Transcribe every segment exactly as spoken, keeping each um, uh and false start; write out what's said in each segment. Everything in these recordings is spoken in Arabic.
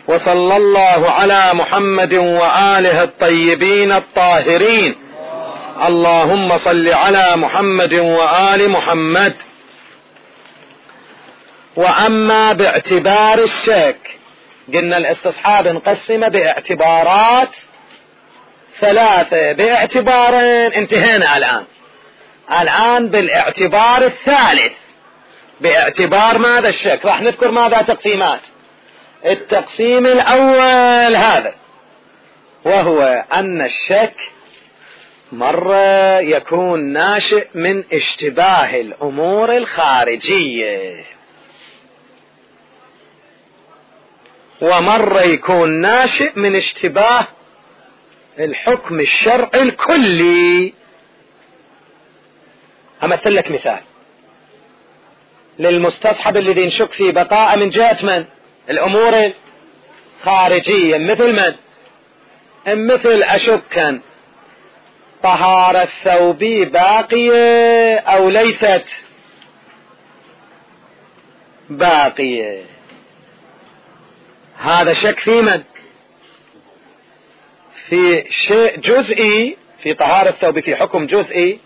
وصلى الله على محمد وآله الطيبين الطاهرين. اللهم صل على محمد وآل محمد. وأما باعتبار الشك، قلنا الاستصحاب انقسم باعتبارات ثلاثة، باعتبارين انتهينا الآن. الآن بالاعتبار الثالث، باعتبار ماذا الشك. راح نذكر ماذا تقسيمات. التقسيم الأول هذا، وهو أن الشك مرة يكون ناشئ من اشتباه الأمور الخارجية، ومرة يكون ناشئ من اشتباه الحكم الشرعي الكلي. أمثل لك مثال للمستصحب الذي نشك في بقاء من جهة من؟ الأمور الخارجية. مثل من؟ مثل أشكا طهارة الثوب باقية أو ليست باقية. هذا شك في من؟ في شيء جزئي، في طهارة الثوب في حكم جزئي،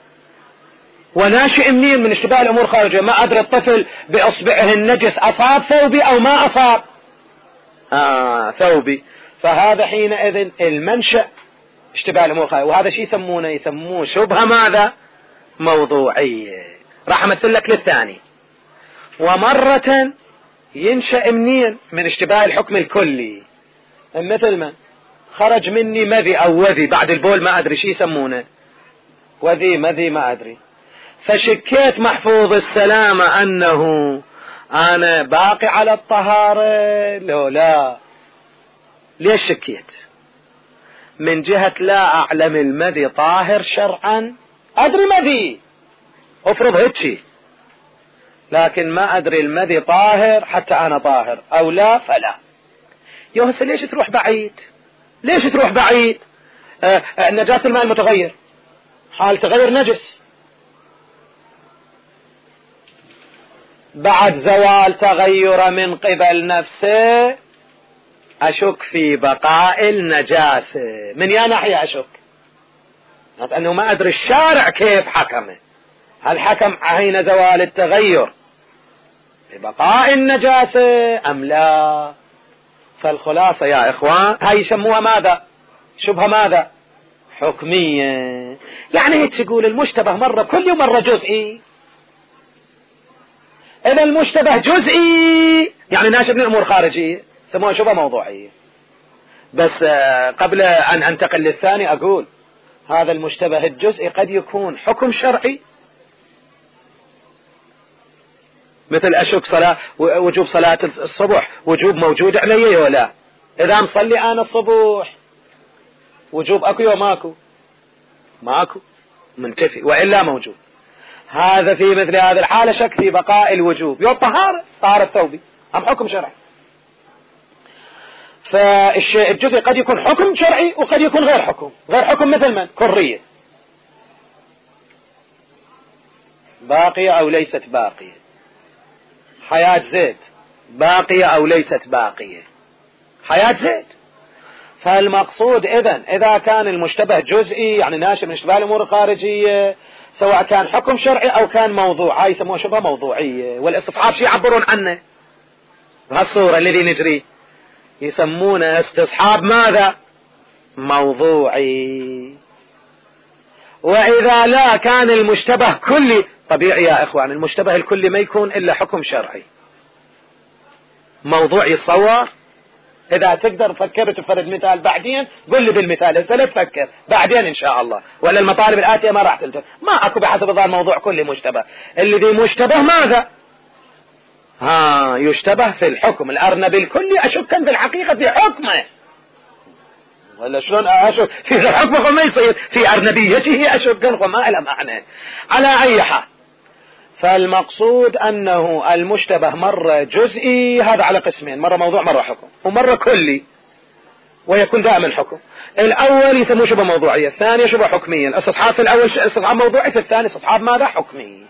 وناشئ منين؟ من اشتباه الأمور الخارجية. ما أدري الطفل بأصبعه النجس أصاب ثوبي أو ما أصاب آه ثوبي، فهذا حينئذ المنشأ اشتباه الأمور الخارجية، وهذا شيء يسمونه يسموه شبهة ماذا؟ موضوعية. راح أمثل لك للثاني. ومرة ينشأ منين؟ من اشتباه الحكم الكلي. مثل ما خرج مني مذي أو وذي بعد البول، ما أدري شيء يسمونه، وذي مذي ما أدري، فشكيت محفوظ السلامة أنه أنا باقي على الطهارة. لو لا، ليش شكيت؟ من جهة لا أعلم المذي طاهر شرعا، أدري مذي أفرض هيك، لكن ما أدري المذي طاهر حتى أنا طاهر أو لا فلا. يوهس ليش تروح بعيد؟ ليش تروح بعيد؟ آه آه نجاسة الماء المتغير، حال تغير نجس بعد زوال تغير من قبل نفسه، أشك في بقاء النجاسة. من يا ناحية أشك؟ لأنه ما أدري الشارع كيف حكمه، هل حكم حين زوال التغير ببقاء النجاسة أم لا؟ فالخلاصة يا إخوان هاي يسموها ماذا؟ شبهة ماذا؟ حكمية. يعني هيك تقول المشتبه مرة كلي ومرة جزئي. إذا المشتبه جزئي يعني ناشئ من الأمور خارجية، سموها شبهة موضوعية. بس قبل أن أنتقل للثاني أقول هذا المشتبه الجزئي قد يكون حكم شرعي، مثل أشك صلاة وجوب صلاة الصبح، وجوب موجود علي ولا؟ إذا مصلي أنا الصبح وجوب أكو يوم ماكو؟ ماكو، منتفي، وإلا موجود. هذا في مثل هذه الحالة شك في بقاء الوجوب. يوم طهارة، طهارة ثوبي، أم حكم شرعي. فالشيء الجزئي قد يكون حكم شرعي وقد يكون غير حكم. غير حكم مثل من؟ كرية باقية أو ليست باقية. حياة زيد باقية أو ليست باقية. حياة زيد. فالمقصود إذن إذا كان المشتبه جزئي يعني ناشئ من اشتباه الأمور الخارجية، سواء كان حكم شرعي أو كان موضوع، هاي يسموها شبهة موضوعية. والاستصحاب شيء يعبرون عنه بهالصورة الذي نجري، يسمونه استصحاب ماذا؟ موضوعي. وإذا لا كان المشتبه كلي، طبيعي يا إخوان المشتبه الكلي ما يكون إلا حكم شرعي. موضوع يتصور. إذا تقدر فكر تفرد مثال بعدين قل لي بالمثال، هسه لا تفكر بعدين إن شاء الله، ولا المطالب الآتية ما راح تلتف. ما أكو بحسب ظاهر الموضوع كله مشتبه. الذي مشتبه ماذا؟ ها يشتبه في الحكم. الأرنب الكلي أشكا في الحقيقة في حكمه، ولا شلون أشك في حكمه ما يصير في أرنبيته أشكا وما إلى معنى. على أي حال، فالمقصود أنه المشتبه مرة جزئي، هذا على قسمين، مرة موضوع مرة حكم، ومرة كلي، ويكون دائما حكم. الأول يسموه شبه موضوعية، الثاني شبه حكمية. الاستصحاب في الأول استصحاب موضوعي، في الثاني استصحاب ماذا؟ حكمي.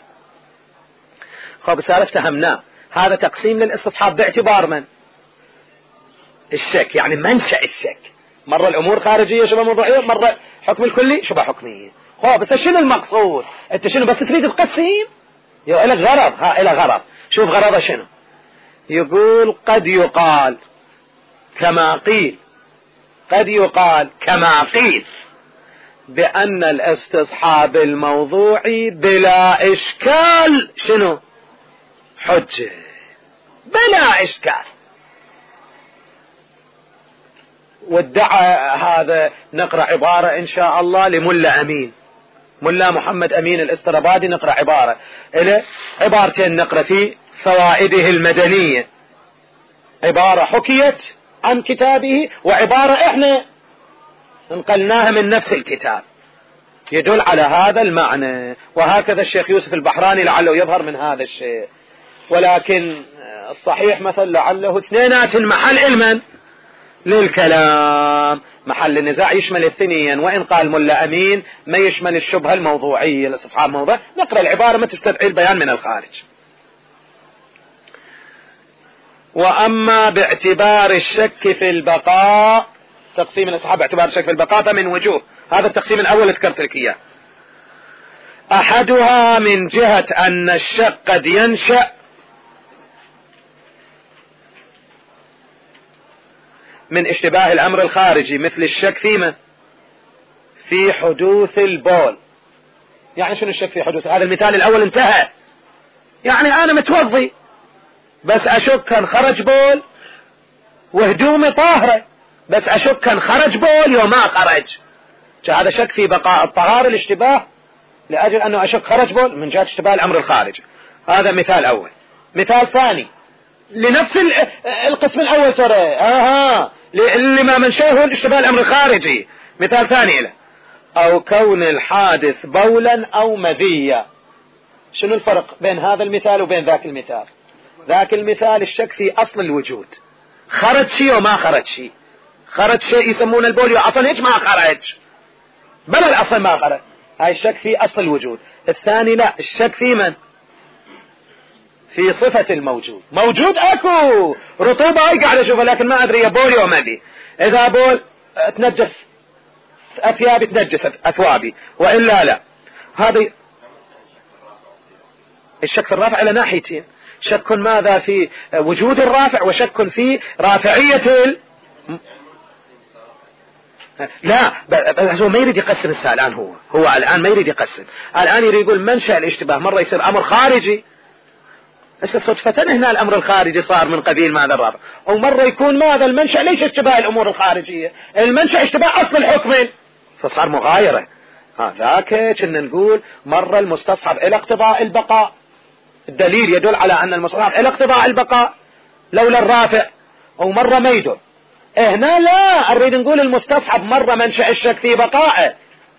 خب سالف فهمناه. هذا تقسيم للاستصحاب باعتبار من؟ الشك يعني منشأ الشك. مرة الأمور خارجية شبه موضوعية، مرة حكم الكلي شبه حكمية. هو بس شنو المقصود؟ أنت شنو بس تريد تقسم؟ يو إلى غرض، ها إلى غرض. شوف غرضه شنو؟ يقول قد يقال كما قيل، قد يقال كما قيل بأن الاستصحاب الموضوعي بلا إشكال شنو؟ حجة، بلا إشكال. وادعى هذا. نقرأ عبارة إن شاء الله لملا أمين، ملا محمد أمين الاسترابادي، نقرأ عبارة إلى عبارتين نقرأ في فوائده المدنية، عبارة حكيت عن كتابه وعبارة إحنا انقلناها من نفس الكتاب يدل على هذا المعنى. وهكذا الشيخ يوسف البحراني لعله يظهر من هذا الشيء، ولكن الصحيح مثلا لعله اثنينات محل علما للكلام، محل النزاع يشمل الاثنين. وإن قال ملا أمين ما يشمل الشبهة الموضوعية الاستصحاب موضوع، نقرأ العبارة ما تستدعي البيان من الخارج. وأما باعتبار الشك في البقاء، تقسيم الاستصحاب باعتبار الشك في البقاء فمن وجوه. هذا التقسيم الأول ذكرت لك إياه. أحدها من جهة أن الشك قد ينشأ من اشتباه الأمر الخارجي، مثل الشك فيما في حدوث البول. يعني شنو الشك في حدوث؟ هذا المثال الأول انتهى. يعني أنا متوضي بس أشك كان خرج بول وهدومي طاهرة، بس أشك كان خرج بول يوم ما خرج، هذا شك في بقاء الطهارة الاشتباه لأجل أنه أشك خرج بول من جهة اشتباه الأمر الخارجي. هذا مثال أول. مثال ثاني لنفس القسم الأول ترى، آها لما منشأه الاشتباه الأمر الخارجي. مثال ثاني له، أو كون الحادث بولا أو مذيا. شنو الفرق بين هذا المثال وبين ذاك المثال؟ ذاك المثال الشك في أصل الوجود، خرج شيء وما خرج شيء، خرج شيء يسمون البول أصلا هيك ما خرج، بل الأصل ما خرج. هاي الشك في أصل الوجود. الثاني لا، الشك في من؟ في صفة الموجود. موجود أكو رطوبة هاي قاعد أشوفها لكن ما أدري بولي ومدي. إذا بول تنجس أثيابي تنجست أثوابي وإلا لا. هذا الشك في الرافع إلى ناحيتين، شك ماذا في وجود الرافع وشك في رافعية ال... لا بس هو ما يريد يقسم السؤال الآن، هو هو الآن ما يريد يقسم، الآن يريد يقول منشأ الاشتباه مرة يصير أمر خارجي، بس صدفة هنا الأمر الخارجي صار من قبيل ماذا الرافع، أو مرة يكون ماذا المنشأ ليش اشتباه الأمور الخارجية، المنشأ اشتباه أصل الحكم فصار مغايرة. هذاك كنا نقول مرة المستصحب إلى اقتضاء البقاء، الدليل يدل على أن المستصحب إلى اقتضاء البقاء لولا الرافع، أو مرة ما يدل. هنا لا، أريد نقول المستصحب مرة منشأ الشك في بقائه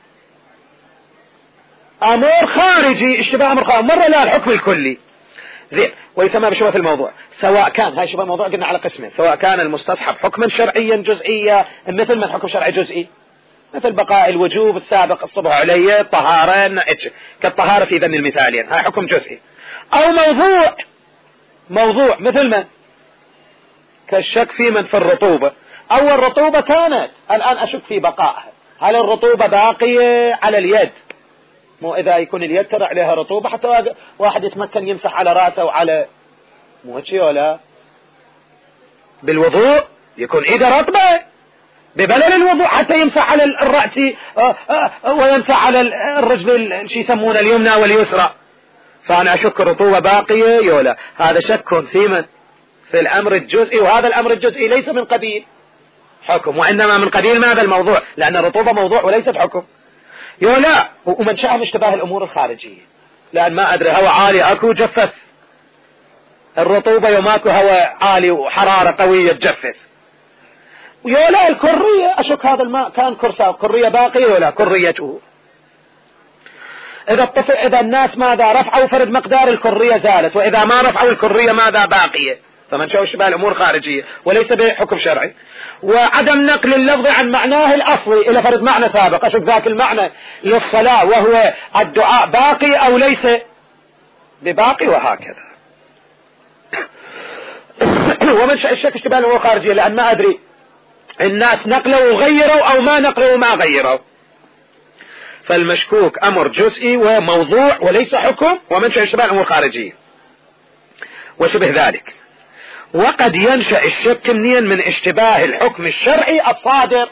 أمور خارجي اشتباه أمر خارجي، مرة لا الحكم الكلي زين. ويسمى بشبه في الموضوع، سواء كان هاي شبه الموضوع قلنا على قسمين، سواء كان المستصحب حكما شرعيا جزئيا مثل من حكم شرعي جزئي، مثل بقاء الوجوب السابق الصبح عليه الطهارة كالطهارة في ذن المثالين، هاي حكم جزئي، أو موضوع موضوع مثل من كالشك في من في الرطوبة، أول الرطوبة كانت الآن أشك في بقائها، هل الرطوبة باقية على اليد؟ مو إذا يكون اليد ترى عليها رطوبة حتى واحد يتمكن يمسح على رأسه وعلى مو هيك ولا بالوضوء يكون إيده رطبة ببلل الوضوء حتى يمسح على الرأس ويمسح على الرجل شي يسمونه اليمنى واليسرى، فأنا أشك الرطوبة باقية يولا. هذا شك في من في الأمر الجزئي، وهذا الأمر الجزئي ليس من قبيل حكم وإنما من قبيل ماذا الموضوع، لأن الرطوبة موضوع وليست حكم يولا. ومنشأها اشتباه الأمور الخارجية، لأن ما أدري هواء عالي أكو جفف الرطوبة يوم أكو هواء عالي وحرارة قوية تجفف يولا. الكرية أشك هذا الماء كان كرسا كرية باقية ولا كريته، إذا الطفل إذا الناس ماذا رفعوا فرد مقدار الكرية زالت، وإذا ما رفعوا الكرية ماذا باقية، فمنشأ اشتباه الأمور خارجية وليس بحكم شرعي. وعدم نقل اللفظ عن معناه الأصلي إلى فرد معنى سابق، أشك ذاك المعنى للصلاة وهو الدعاء باقي أو ليس بباقي، وهكذا. ومنشأ الشك اشتباه الأمور الخارجية، لأن ما أدري الناس نقلوا وغيروا أو ما نقلوا وما غيروا. فالمشكوك أمر جزئي وموضوع وليس حكم، ومنشأ اشتباه الأمور الخارجية وشبه ذلك. وقد ينشأ الشك منين؟ من اشتباه الحكم الشرعي الصادر.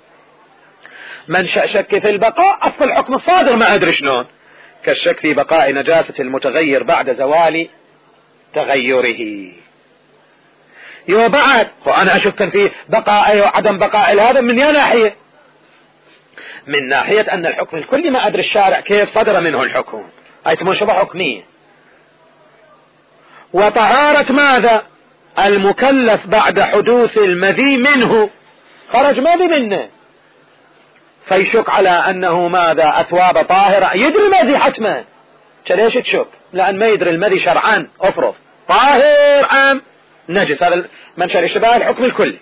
منشأ شك في البقاء، أصل الحكم الصادر ما أدري شلون، كالشك في بقاء نجاسة المتغير بعد زوال تغيره. يو بعد وأنا أشك في بقاء وعدم بقاء هذا من يا ناحية؟ من ناحية أن الحكم الكلي ما أدري الشارع كيف صدر منه الحكم، هاي تسمون شبه حكمية. وطهارة ماذا؟ المكلف بعد حدوث المذي منه، خرج مذي منه فيشك على أنه ماذا؟ أثواب طاهرة، يدري المذي حتما، ليش تشك؟ لأن ما يدري المذي شرعان أفرض طاهر أم نجس، هذا منشأ الاشتباه الحكم الكلي.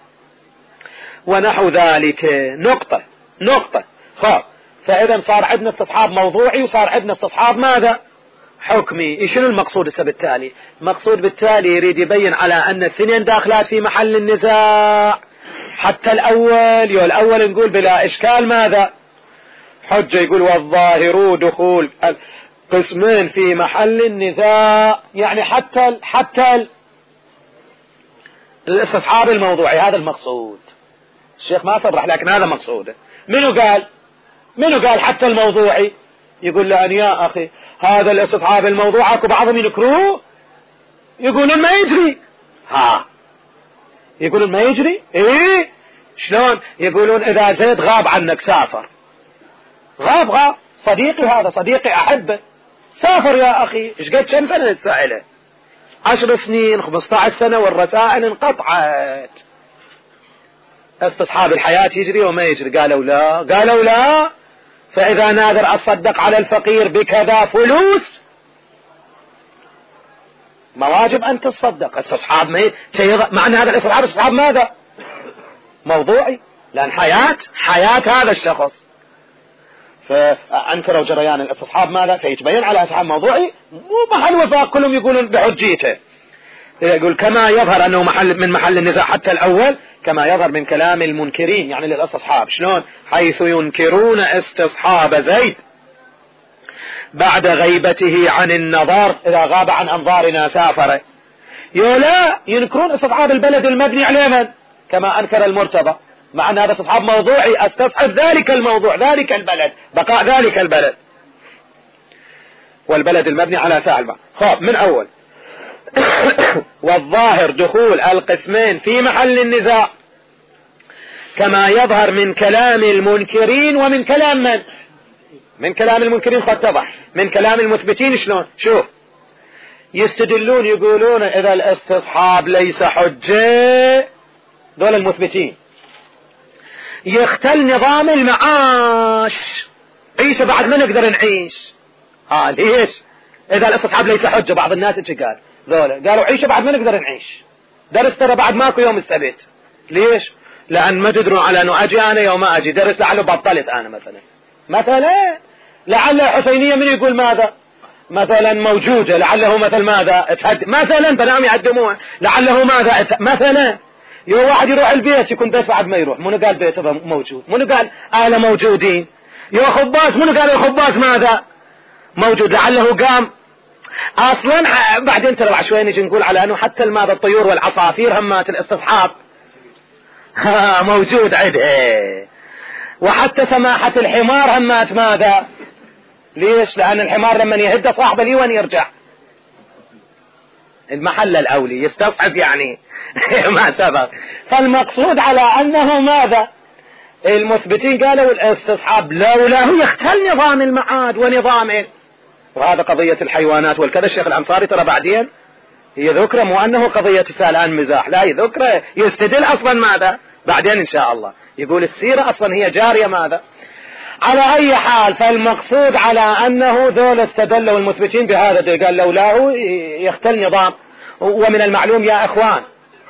ونحو ذلك نقطة نقطة خاف. فإذا صار عندنا استصحاب موضوعي وصار عندنا استصحاب ماذا؟ حكمي. شنو المقصود هسه بالتالي؟ المقصود بالتالي يريد يبين على أن الاثنين داخلات في محل النزاع. حتى الأول يو الأول نقول بلا إشكال ماذا؟ حجة، يقول والظاهر دخول قسمين في محل النزاع، يعني حتى ال حتى ال الاستصحاب الموضوعي، هذا المقصود. الشيخ ما صرح لكن هذا مقصوده. منو قال؟ منو قال حتى الموضوعي؟ يقول لأن يا أخي هذا الاستصحاب الموضوع اكو بعضهم ينكروه، يقولون ما يجري. ها يقولون ما يجري؟ ايه شلون؟ يقولون اذا زيد غاب عنك سافر، غاب غاب صديقي، هذا صديقي احبه، سافر يا اخي، ايش قد كم سنة نتسائله؟ عشر سنين، خمسة عشر سنة، والرسائل انقطعت. استصحاب الحياة يجري وما يجري؟ قالوا لا، قالوا لا. فاذا ناذر اصدق على الفقير بكذا فلوس، ما واجب ان تصدق. استصحاب ما شيء، معنى هذا الاستصحاب استصحاب ماذا؟ موضوعي، لان حياة حياة هذا الشخص. فانكروا جريان الاستصحاب ماذا؟ فيتبين على استصحاب موضوعي، مو محل وفاق، كلهم يقولون بحجيته. يقول كما يظهر انه محل من محل النزاع حتى الاول، كما يظهر من كلام المنكرين يعني للاستصحاب. شلون؟ حيث ينكرون استصحاب زيد بعد غيبته عن النظر، اذا غاب عن انظارنا سافر. يولا ينكرون استصحاب البلد المبني على من؟ كما انكر المرتضى، مع ان هذا استصحاب موضوعي، استصحب ذلك الموضوع، ذلك البلد، بقاء ذلك البلد، والبلد المبني على فاعل. خاب من اول. والظاهر دخول القسمين في محل النزاع كما يظهر من كلام المنكرين ومن كلام من؟ من كلام المنكرين قد تضح، من كلام المثبتين شلون؟ شوف يستدلون، يقولون اذا الاستصحاب ليس حجة، دول المثبتين، يختل نظام المعاش، عيش بعد ما نقدر نعيش. ها ليش؟ اذا الاستصحاب ليس حجة، بعض الناس ايش قال؟ ذولا قالوا عيش بعد ما نقدر نعيش، درس ترى بعد ماكو يوم السبت. ليش؟ لان ما تدرون على انه اجي انا يوم ما اجي درس، لعله بطلت انا مثلا مثلا لعل حسينية من يقول ماذا؟ مثلا موجودة، لعله مثل ماذا؟ اتهد مثلا بنام يعدموها، لعله ماذا؟ ات... مثلا يو واحد يروح البيت يكون بيت بعد ما يروح، منو قال بيته موجود؟ منو قال اهله موجودين؟ يو خباز، منو قال الخباز ماذا؟ موجود، لعله قام اصلا. بعدين ترى بعد شوي نجي نقول على انه حتى الماذا الطيور والعصافير همات الاستصحاب موجود عده، وحتى سماحة الحمار همات ماذا؟ ليش؟ لان الحمار لما يهد صاحبه لي وين يرجع؟ المحل الاولي يستصحب يعني ما سبق. فالمقصود على انه ماذا؟ المثبتين قالوا الاستصحاب لولا يختل نظام المعاد ونظامه، وهذا قضية الحيوانات والكذا. الشيخ الأنصاري ترى بعدين هي ذكرى، مو أنه قضية الآن مزاح، لا هي ذكرى يستدل أصلا ماذا؟ بعدين إن شاء الله يقول السيرة أصلا هي جارية ماذا؟ على أي حال، فالمقصود على أنه ذول استدلوا المثبتين بهذا، قال لولاه يختل نظام. ومن المعلوم يا إخوان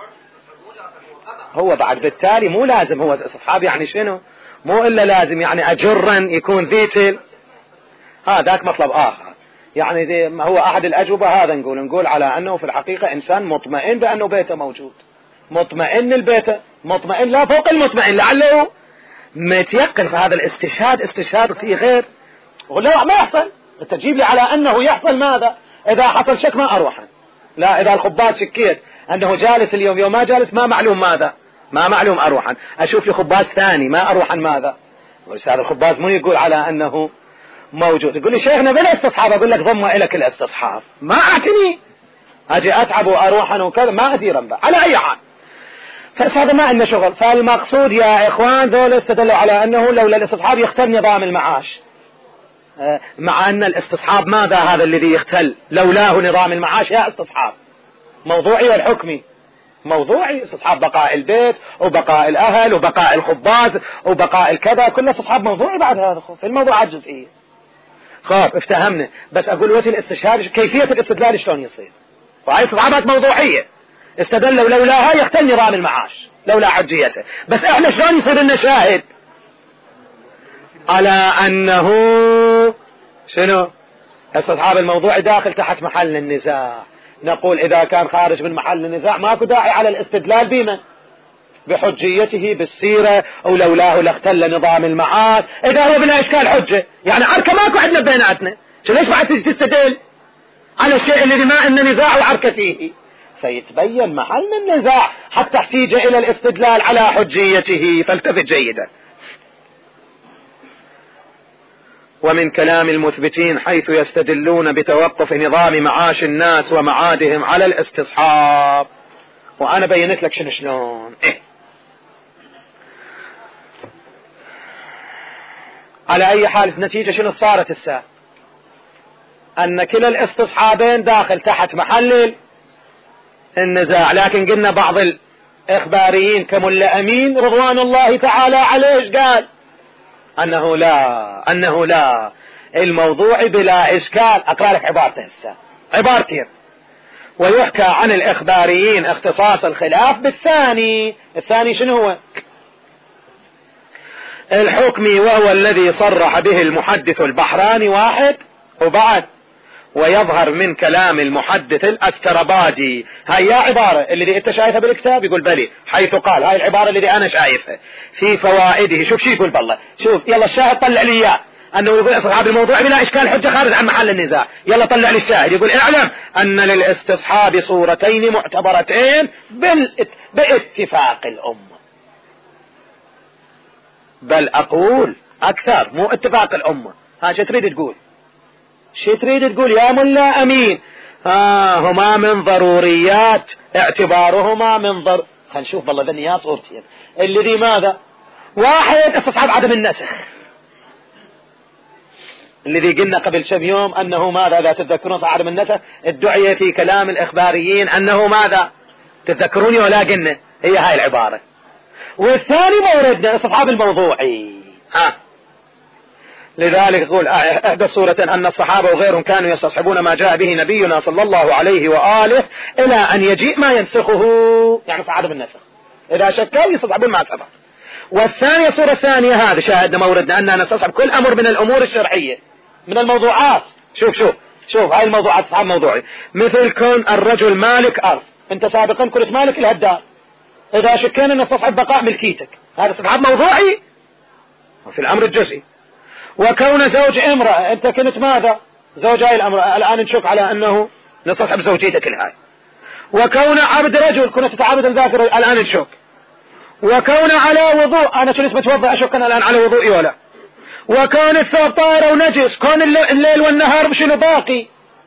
هو بعد بالتالي مو لازم هو أصحاب يعني شنو؟ مو إلا لازم يعني أجرا يكون ذيتل، ها ذاك مطلب آخر. يعني ما هو أحد الأجوبة هذا، نقول نقول على أنه في الحقيقة إنسان مطمئن بأنه بيته موجود، مطمئن البيت، مطمئن لا فوق المطمئن، لعله متيقن. فهذا الاستشهاد استشهاد في غير، يقول لا ما يحصل، انت تجيب لي على أنه يحصل ماذا؟ إذا حصل شك ما أروحا، لا إذا الخباز شكيت أنه جالس اليوم يوم ما جالس ما معلوم ماذا، ما معلوم أروحا، أشوف لي خباز ثاني ما أروحا ماذا؟ أستاذ الخباز مو يقول على أنه موجود، يقول لي شيخنا بلا استصحاب، أقول لك ضم إلك الاستصحاب، ما أعتني أجي أتعب وأروحا وكذا ما أدير به على أي حال. فهذا ما عندنا شغل. فالمقصود يا إخوان ذول استدلوا على أنه لولا الاستصحاب يختل نظام المعاش، مع أن الاستصحاب ماذا هذا الذي يختل؟ لولاه نظام المعاش يا استصحاب موضوعي والحكمي موضوعي، استصحاب بقاء البيت وبقاء الأهل وبقاء الخباز وبقاء الكذا، كل استصحاب موضوعي بعد هذا في الموضوعات الجزئية. خلاص افتهمنا، بس أقول وجه الاستشهاد كيفية الاستدلال شلون يصير، وهي استصحابات موضوعية استدلوا لولاها يختل نظام المعاش لولا حجيته، بس احنا شلون يصير لنا شاهد على أنه شنو استصحاب الموضوع داخل تحت محل النزاع؟ نقول إذا كان خارج من محل النزاع ماكو داعي على الاستدلال بما بحجيته بالسيرة، أو لولاه لاختل نظام المعاش إذا هو بلا إشكال حجة، يعني عركة ماكو عندنا بيناتنا، شو ليش بعد تجي تستدل على الشيء الذي ما إن نزاع وعركة فيه؟ فيتبين محل النزاع حتى احتيج إلى الاستدلال على حجيته، فالتفت جيدا. ومن كلام المثبتين حيث يستدلون بتوقف نظام معاش الناس ومعادهم على الاستصحاب، وأنا بينت لك شنو شلون. إيه؟ على أي حال النتيجة شنو صارت الساعة؟ أن كلا الاستصحابين داخل تحت محل النزاع، لكن قلنا بعض الإخباريين كملا أمين رضوان الله تعالى عليه قال أنه لا أنه لا الموضوع بلا إشكال. أقرأ لك عبارته هسه عبارتين. ويحكى عن الإخباريين اختصاص الخلاف بالثاني. الثاني شنو هو؟ الحكمي، وهو الذي صرح به المحدث البحراني واحد، وبعد ويظهر من كلام المحدث الأستربادي. هاي عبارة اللي انت شايفها بالكتاب، يقول بلي حيث قال هاي العبارة اللي انا شايفها في فوائده. شوف شي يقول بالله، شوف يلا الشاهد طلع لي اياه، انه يقول اصحاب الموضوع بلا اشكال حجة خارج عن محل النزاع. يلا طلع لي الشاهد، يقول اعلم ان للاستصحاب صورتين معتبرتين باتفاق الامة، بل اقول اكثر مو اتفاق الامة. ها شو تريد تقول؟ شو تريد تقول يا ملا أمين؟ ها هما من ضروريات اعتبارهما من ضر. هنشوف والله ذني يا صورتين. الذي ماذا؟ واحد استصحاب عدم النسخ، الذي قلنا قبل كم يوم أنه ماذا؟ إذا تتذكرون صح عدم النسخ الدعية في كلام الإخباريين أنه ماذا؟ تتذكروني ولا قلنا؟ هي هاي العبارة. والثاني موردنا استصحاب الموضوعي. ها لذلك يقول احدى الصورة أن الصحابة وغيرهم كانوا يستصحبون ما جاء به نبينا صلى الله عليه وآله إلى أن يجيء ما ينسخه، يعني صعد بالنسخ إذا شكوا يستصحبون ما سبق. والثانية صورة ثانية هذا شاهدنا موردنا أننا نستصحب كل أمر من الأمور الشرعية من الموضوعات. شوف شوف شوف هاي الموضوعات صحاب موضوعي، مثل كون الرجل مالك أرض، أنت سابقا كنت مالك لهالدار، إذا شكينا نستصحب بقاء ملكيتك، هذا استصحاب موضوعي وفي الأمر الجزئي. وكون زوج امرأة، انت كنت ماذا؟ زوج هاي الامرأة، الان نشك على انه نستصحب زوجيتك الهاي. وكون عبد رجل، كنت تتعبد الذاكرة، الان نشك. وكون على وضوء، انا كنت متوضأ اشك انا الان على وضوئي ولا. وكون الثوب طاهر ونجس، كون الليل والنهار شنو باقي.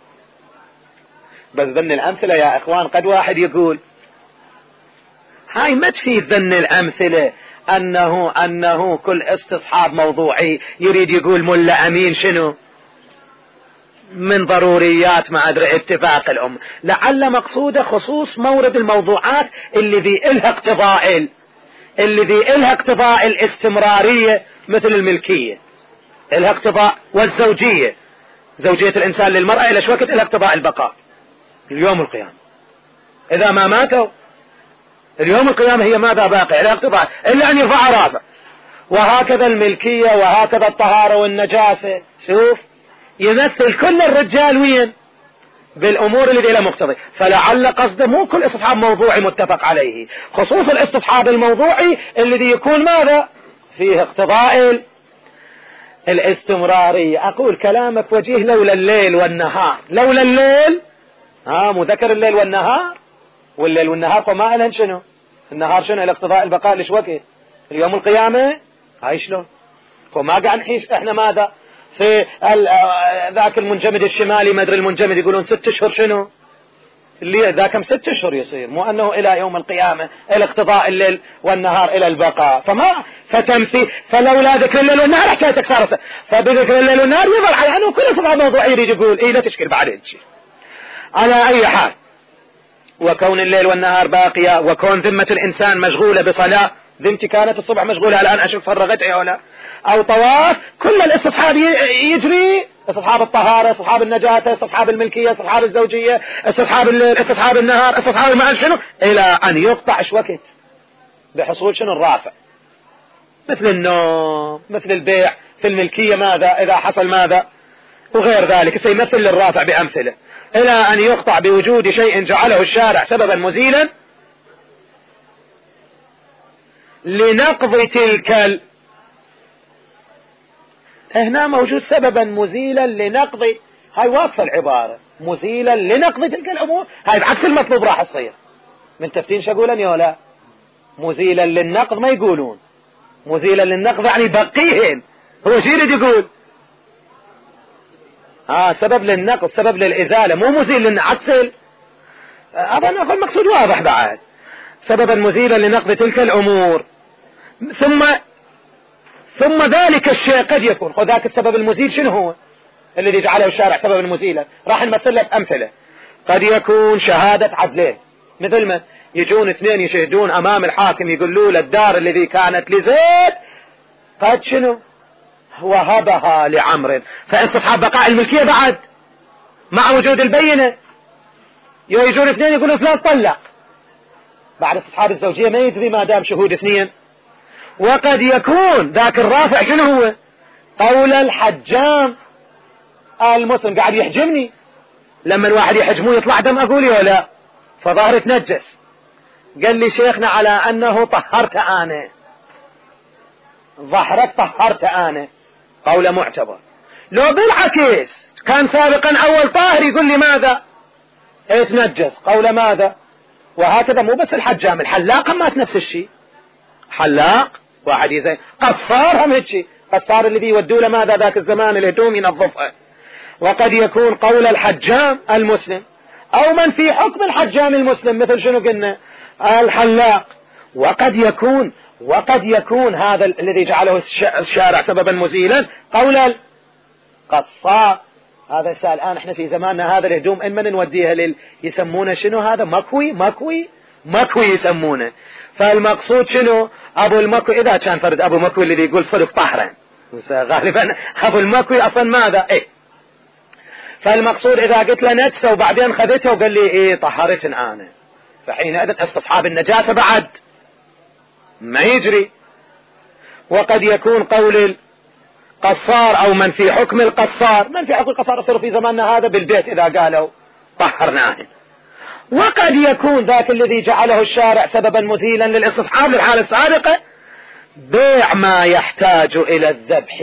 بس ذن الامثلة يا اخوان قد واحد يقول هاي ما تفيد ذن الامثلة أنه أنه كل استصحاب موضوعي. يريد يقول ملا أمين شنو من ضروريات ما أدري اتفاق الأمة، لعل مقصوده خصوص مورد الموضوعات اللي ذي إلها اقتضاء اللي ذي إلها اقتضاء الاستمرارية، مثل الملكية إلها اقتضاء، والزوجية زوجية الإنسان للمرأة إلى شوكت إلها اقتضاء البقاء اليوم القيامة، إذا ما ماتوا اليوم القيامة هي ماذا باقي على اقتضاء إلا أن يرفع راسه. وهكذا الملكية، وهكذا الطهارة والنجاسة. شوف يمثل كل الرجال وين بالامور اللي لها مقتضي. فلعل قصده مو كل استصحاب موضوعي متفق عليه، خصوص الاستصحاب الموضوعي الذي يكون ماذا فيه اقتضاء الاستمرارية. اقول كلامك وجيه لولا الليل والنهار. لولا الليل ها مذكر الليل والنهار، والليل والنهار فما لهن شنو؟ النهار شنو؟ الاقتضاء البقاء ليش وقت اليوم القيامة. هاي شلون؟ فما قاعد نحيش احنا ماذا في ذاك المنجمد الشمالي، ما ادري المنجمد يقولون ست اشهر شنو اللي ذاك ست اشهر يصير، مو انه الى يوم القيامة الاقتضاء الليل والنهار الى البقاء. فما فتمثي فلولا ذكر الليل والنهار حكايتك صارت، فبذكر الليل والنهار يظل على انه كل سبع موضوع يريد يقول ايه لا تشكل بعدين شيء. على اي حال، وكون الليل والنهار باقية، وكون ذمة الانسان مشغولة بصلاة، ذمتي كانت الصبح مشغولة الان اشوف فرغت او لا، او طواف، كل الاستصحاب يجري، استصحاب الطهارة، استصحاب النجاسة، استصحاب الملكية، استصحاب الزوجية، استصحاب الليل، استصحاب النهار، استصحاب المعاد شنو الى ان يقطع ايش وقت بحصول شنو الرافع، مثل النوم، مثل البيع في الملكية ماذا اذا حصل ماذا وغير ذلك، سيمثل للرافع بامثله، الى ان يقطع بوجود شيء جعله الشارع سببا مزيلا لنقض تلك. هنا موجود سببا مزيلا لنقض، هاي واقفة العبارة، مزيلا لنقض تلك الامور، هاي بعكس المطلوب راح تصير. من تفتين شو يقولون يا لا مزيلا للنقض، ما يقولون مزيلا للنقض يعني بقيهن، هو شو يريد يقول؟ اه سبب للنقض، سبب للازالة، مو مزيل للعكس. اظن المقصود واضح بعد، سببا مزيلا لنقض تلك الامور. ثم ثم ذلك الشيء قد يكون، خذ ذاك السبب المزيل شنو هو الذي جعله الشارع سببا مزيلا، راح نمثل لك امثله. قد يكون شهادة عدلين، مثل ما يجون اثنين يشهدون امام الحاكم يقولوا له الدار الذي كانت لزيد قد شنو وهبها لعمر، فاستصحاب بقاء الملكية بعد مع وجود البينة. يجون اثنين يقولون فلان طلق، بعد استصحاب الزوجية ما يجري ما دام شهود اثنين. وقد يكون ذاك الرافع شنو هو قول الحجام المسلم، قاعد يحجمني، لما الواحد يحجمه يطلع دم اقول يا لا، فظهر تنجس، قال لي شيخنا على انه طهرت انا، ظهرت طهرت انا، قول معتبر. لو بالعكس كان سابقا اول طاهر يقول لي ماذا يتنجس، قول ماذا. وهكذا مو بس الحجام، الحلاق مات نفس الشيء، حلاق واحد يزين، قصار هم هيك، قصار اللي بيودوا له ماذا ذاك الزمان الهدوم ينظفها. وقد يكون قول الحجام المسلم او من في حكم الحجام المسلم، مثل شنو قلنا الحلاق. وقد يكون وقد يكون هذا الذي جعله الشارع سببا مزيلا قول القصار. هذا سأل الآن احنا في زماننا هذا الهدوم إما نوديها لل يسمونه شنو هذا مكوي مكوي مكوي يسمونه. فالمقصود شنو أبو المكوي، إذا كان فرد أبو مكوي الذي يقول صدق طهرا، غالبا أبو المكوي أصلا ماذا إيه. فالمقصود إذا قلت له نجسة وبعدين خذته وقال لي إيه طهرتن أنا، فحينئذ استصحاب النجاسة بعد ما يجري. وقد يكون قول قصار او من في حكم القصار، من في حكم القصار يصير في زماننا هذا بالبيت اذا قالوا طهرناه. وقد يكون ذاك الذي جعله الشارع سببا مزيلا للاستصحاب للحالة السابقة بيع ما يحتاج الى الذبح،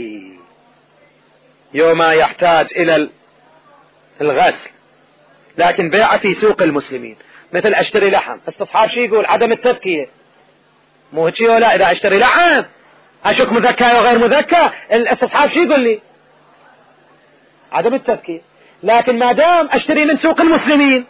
يوم يحتاج الى الغسل، لكن بيع في سوق المسلمين، مثل اشتري لحم، استصحاب شي يقول عدم التذكية، مو هيك ولا اذا اشتري لحم اشك مذكى وغير مذكى، الاستصحاب شي يقول لي عدم التذكير. لكن ما دام اشتري من سوق المسلمين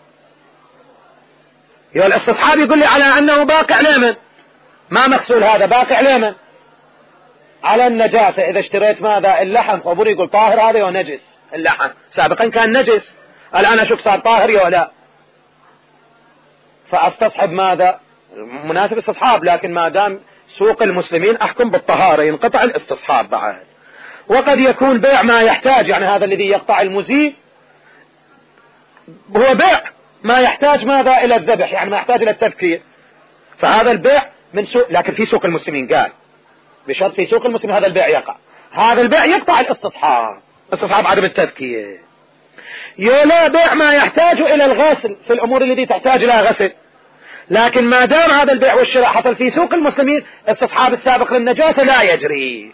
يا الاستصحاب يقول لي على انه باقي عليمن، ما مغسول هذا باقي عليمن على النجاسة. اذا اشتريت ماذا اللحم خبر يقول طاهر هذا ونجس، اللحم سابقا كان نجس الان اشوف صار طاهر يا لا، فاستصحب ماذا مناسب استصحاب، لكن ما دام سوق المسلمين احكم بالطهارة ينقطع الاستصحاب بعد. وقد يكون بيع ما يحتاج، يعني هذا الذي يقطع المزيل هو بيع ما يحتاج ماذا الى الذبح، يعني ما يحتاج الى التذكير، فهذا البيع من سوق، لكن في سوق المسلمين قال بشرط في سوق المسلمين هذا البيع يقع، هذا البيع يقطع الاستصحاب استصحاب عدم التذكية. يولا بيع ما يحتاج إلى الغسل في الأمور التي تحتاج إلى غسل، لكن ما دام هذا البيع والشراء حصل في سوق المسلمين استصحاب السابق للنجاسة لا يجري.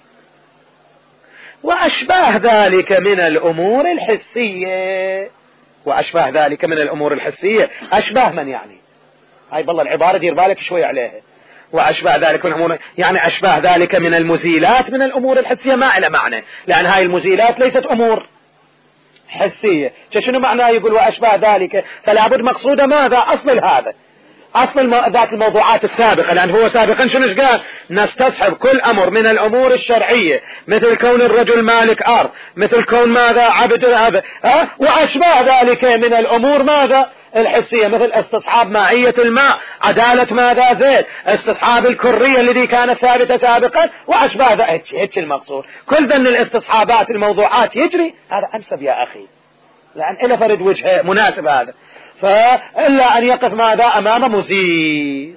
وأشباه ذلك من الأمور الحسية، وأشباه ذلك من الأمور الحسية، أشباه من يعني هاي بالله العبارة دير بالك شوي عليها. وأشباه ذلك من الأمور يعني أشباه ذلك من المزيلات من الأمور الحسية ما إلى معنى، لأن هاي المزيلات ليست أمور حسية. شنو معناه يقول وأشباه ذلك؟ فلا بد مقصودة ماذا؟ أصل هذا أصل ذات الموضوعات السابقة، لأن هو سابقا شنو قال؟ نستصحب كل أمر من الأمور الشرعية، مثل كون الرجل مالك أرض، مثل كون ماذا؟ عبد هذا أه؟ وأشباه ذلك من الأمور ماذا؟ الحسية، مثل استصحاب مائية الماء، عدالة ماذا؟ زيت، استصحاب الكرية الذي كانت ثابتة سابقا، وأشباه ذلك. هيك المقصود. كل ذن الاستصحابات الموضوعات يجري، هذا أنسب يا أخي، لأن إلى فرد وجه مناسب هذا، فإلا أن يقف ماذا؟ أمام مزيد،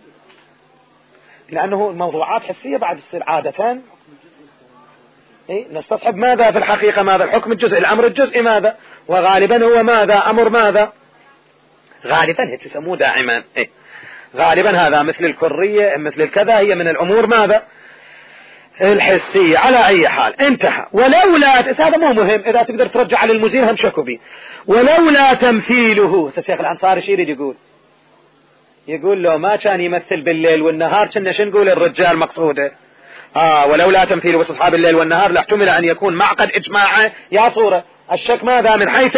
لأنه الموضوعات حسية بعد تصير عادة. إيه؟ نستصحب ماذا في الحقيقة؟ ماذا الحكم الجزئي؟ الأمر الجزئي ماذا؟ وغالبا هو ماذا؟ أمر ماذا؟ غالبا هيك يسموه دائما. إيه؟ غالبا هذا مثل الكرية مثل الكذا، هي من الأمور ماذا؟ الحسية. على أي حال انتهى. ولولا، هذا مو مهم، إذا تقدر ترجع للمزيل هم شكوا بي. ولولا تمثيله، الشيخ الأنصاري شي يريد يقول؟ يقول لو ما كان يمثل بالليل والنهار كنا شو نقول الرجال مقصوده؟ آه ولولا تمثيله باستصحاب الليل والنهار لاحتمل أن يكون معقد إجماعه يا صورة الشك ماذا؟ من حيث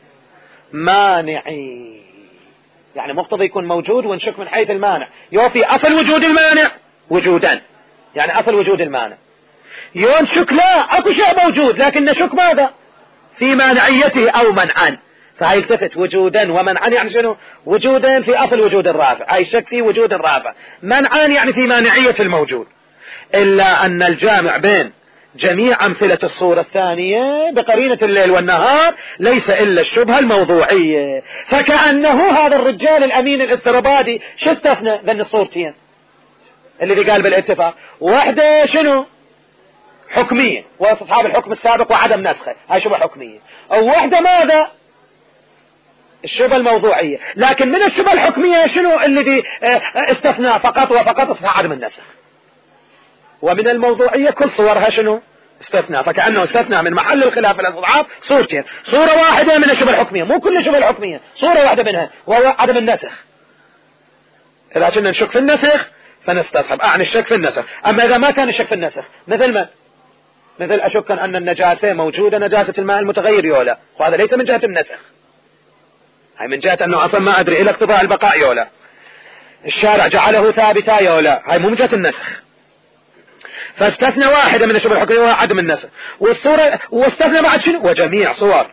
المانعي، يعني مقتضى يكون موجود ونشك من حيث المانع. يوفي أصل وجود المانع وجودا، يعني أصل وجود المانع. يوم شك لا أكو شيء موجود، لكن نشك ماذا؟ في مانعيته أو منعا، فهي التفت وجودا ومنعا يعني شنو؟ وجودا في أصل وجود الرافع، هاي شك في وجود الرافع، منعا يعني في مانعية الموجود. إلا أن الجامع بين جميع أمثلة الصورة الثانية بقرينة الليل والنهار ليس إلا الشبهة الموضوعية. فكأنه هذا الرجال الأمين الاستربادي شو استثنى ذن الصورتين الذي قال بالاتفاق؟ واحدة شنو؟ حكمية واستصحاب الحكم السابق وعدم نسخه، هاي شبهة حكمية. أو واحدة ماذا؟ الشبهة الموضوعية. لكن من الشبهة الحكمية شنو الذي استثنى فقط وفقط؟ اسمها عدم النسخ. ومن الموضوعية كل صورها شنو؟ استثناء. فكأنه استثناء من محل الخلاف في الاستصحاب صورتين، صورة واحدة من الشبهة الحكمية، مو كل الشبهة الحكمية، صورة واحدة منها وهو عدم النسخ. إذا كنا نشك في النسخ فنستصحب أعني الشك في النسخ. أما إذا ما كان الشك في النسخ مثل ما مثل أشك أن النجاسة موجودة، نجاسة الماء المتغير يولا، وهذا ليس من جهة النسخ، هاي من جهة أنه أصلا ما أدري إلى اقتضاء البقاء يولا، الشارع جعله ثابتا يولا، هاي مو من جهة النسخ. فاستثنى واحدة من الشبهة الحكمية وهو عدم النسخ. والصورة واستثنى بعد شنو؟ وجميع صور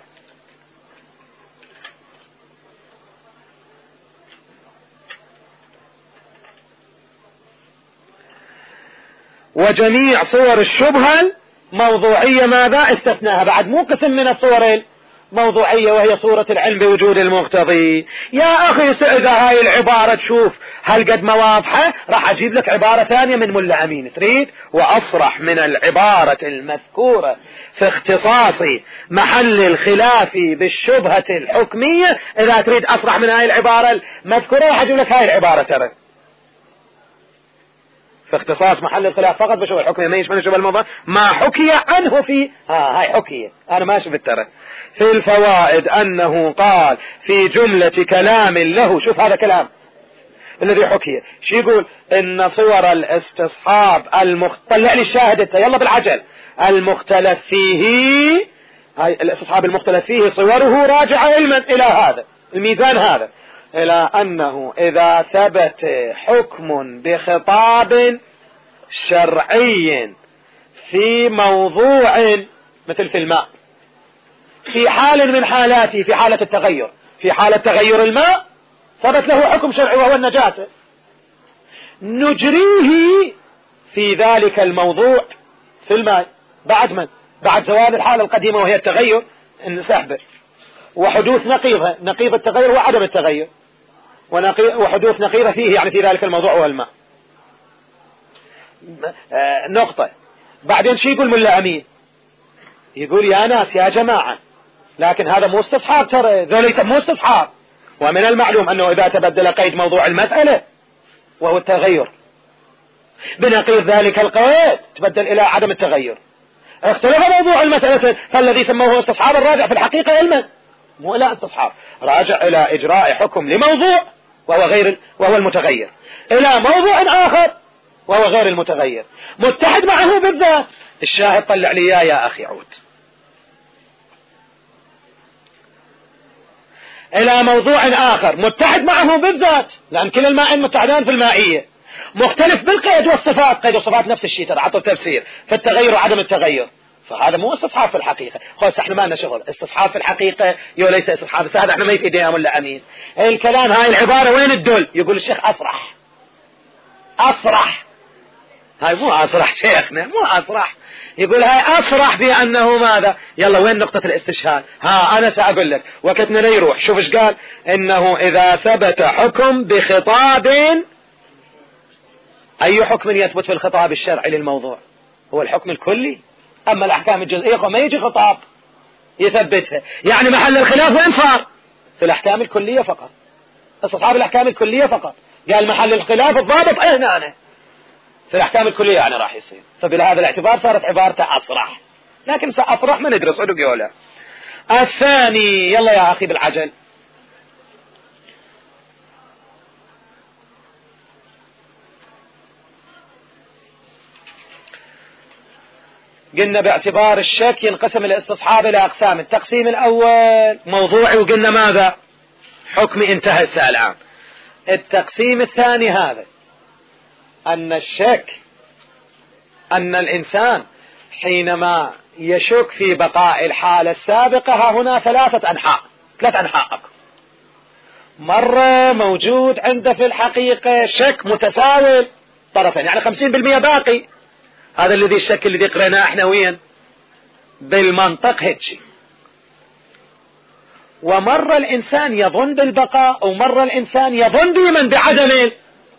وجميع صور الشبهة الموضوعية ماذا؟ استثناها بعد، مو قسم من الصور الموضوعية وهي صورة العلم بوجود المقتضي. يا أخي إذا هاي العبارة تشوف هل قد ما واضحة، راح أجيب لك عبارة ثانية من ملا أمين تريد وأصرح من العبارة المذكورة في اختصاص محل الخلاف بالشبهة الحكمية. إذا تريد أصرح من هاي العبارة المذكورة راح أجيب لك هاي العبارة ترى في اختصاص محل الخلاف فقط بشبهة الحكمية، ما يشمل الشبهة الموضوع ما حكي عنه في ها هاي حكية. أنا ما شفت ترى في الفوائد أنه قال في جملة كلام له، شوف هذا كلام الذي حكي شو يقول؟ إن صور الاستصحاب المخ... طلع لي الشاهد انت يلا بالعجل. المختلف فيه، هاي الاستصحاب المختلف فيه صوره راجع علما إلى هذا الميزان هذا، إلى أنه إذا ثبت حكم بخطاب شرعي في موضوع مثل في الماء، في حال من حالاته، في حالة التغير، في حالة تغير الماء ثبت له حكم شرعي وهو النجاسة، نجريه في ذلك الموضوع في الماء بعد من؟ بعد زوال الحالة القديمة وهي التغير السحب وحدوث نقيضة، نقيض التغير وعدم التغير، وحدوث نقيضة فيه يعني في ذلك الموضوع هو الماء. آه نقطة. بعدين شي يقول ملا أمين؟ يقول يا ناس يا جماعة، لكن هذا مو استصحاب، ترى ذو ليس مو استصحاب. ومن المعلوم أنه إذا تبدل قيد موضوع المسألة وهو التغير بنقيض ذلك القيد تبدل إلى عدم التغير، اختلف موضوع المسألة، فالذي سموه استصحاب الراجع في الحقيقة علما مو إلى استصحاب، راجع إلى إجراء حكم لموضوع وهو غير وهو المتغير إلى موضوع آخر وهو غير المتغير متحد معه بالذات. الشاهد طلع لي يا أخي عود إلى موضوع آخر متحد معه بالذات، لأن كلا المائين متحدان في المائية، مختلف بالقيد والصفات، قيد والصفات نفس الشيء ترى عطوا تفسير في التغير وعدم التغير، فهذا مو استصحاب في الحقيقة. خلاص احنا ما لنا شغل استصحاب في الحقيقة يو ليس استصحاب، بس هذا احنا ما يفيد يا ملا أمين الكلام. هاي العبارة وين الدل؟ يقول الشيخ أصرح أصرح، هاي مو أصرح شيخنا مو أصرح، يقول هاي أصرح بأنه ماذا. يلا وين نقطة الاستشهاد؟ ها أنا سأقول لك وقتنا لا يروح. شوف ايش قال، إنه إذا ثبت حكم بخطاب، أي حكم يثبت في الخطاب الشرعي للموضوع؟ هو الحكم الكلي، أما الأحكام الجزئية ما يجي خطاب يثبتها، يعني محل الخلاف وين صار؟ في الأحكام الكلية فقط، استصحاب الأحكام الكلية فقط. قال محل الخلاف الضابط هنا أنا في الأحكام الكلية يعني راح يصير، فبهذا الاعتبار صارت عبارته أصرح، لكن سأصرح ما ندرس صدق ولا. الثاني يلا يا أخي بالعجل، قلنا باعتبار الشك ينقسم الاستصحاب إلى أقسام. التقسيم الأول موضوعي وقلنا ماذا؟ حكمي انتهى السؤال العام. التقسيم الثاني هذا أن الشك أن الإنسان حينما يشك في بقاء الحالة السابقة، ها هنا ثلاثة أنحاء، ثلاث أنحاء. مرة موجود عنده في الحقيقة شك متساوي طرفين، يعني خمسين بالمئة باقي، هذا الذي الشك الذي قرأناه احنا وين بالمنطق هيك. ومرة الإنسان يظن بالبقاء، ومرة الإنسان يظن بمن بعدم